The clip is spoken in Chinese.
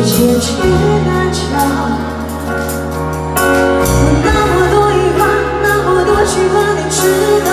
结局难讲。那么多遗憾，那么多期盼，你知道。